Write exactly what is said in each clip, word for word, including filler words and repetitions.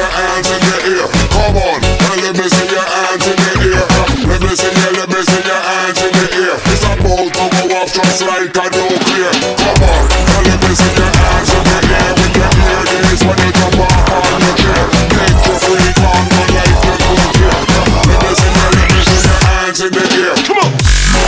your hands in the air. Come on, and let me see your hands in the air. Let me see you, let me see your hands in the air. It's about to go off just like a nuclear. Come on, and let me see your hands in the air. When you hear this, when you jump off on your chair, take your freak on, one like you don't care. Let me see you, let me see your hands in the air. Come on.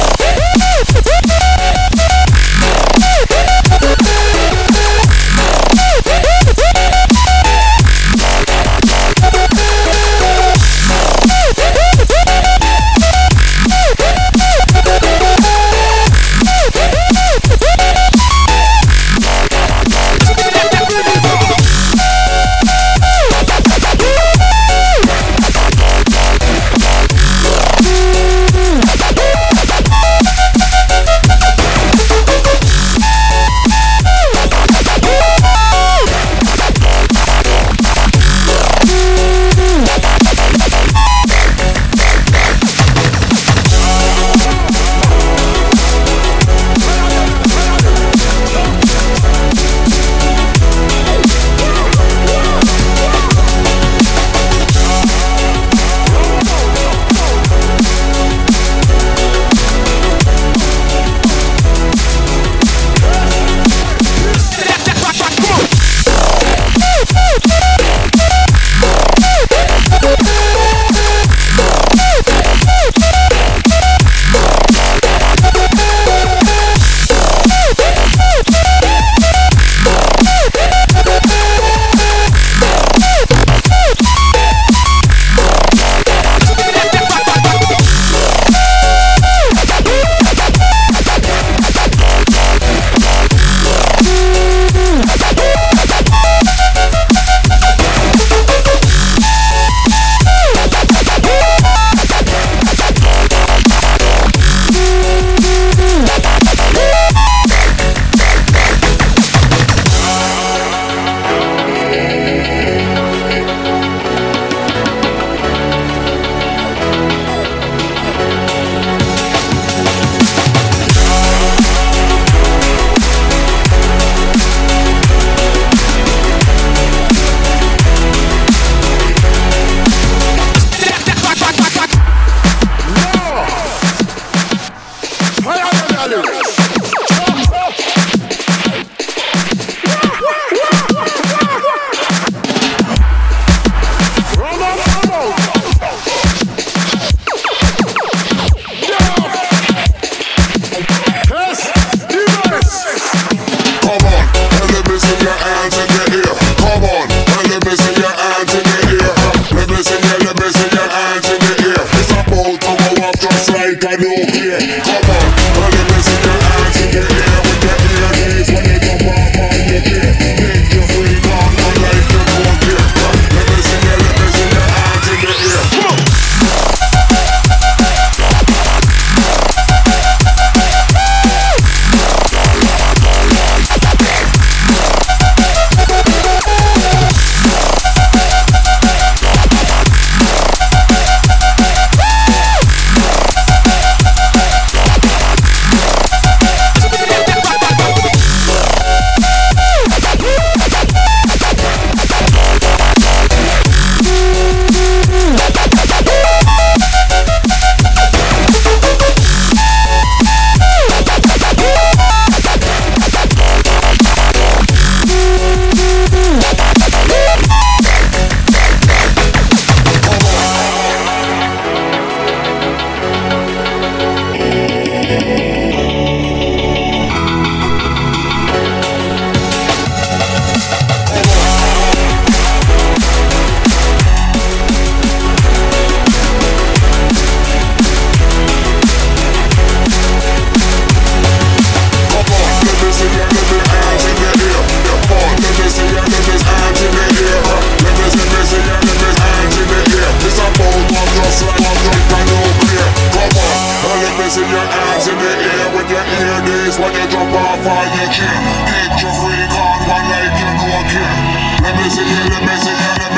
When you jump off on your chair, get your freak on one like you don't care. Let me see you, let me see you, let me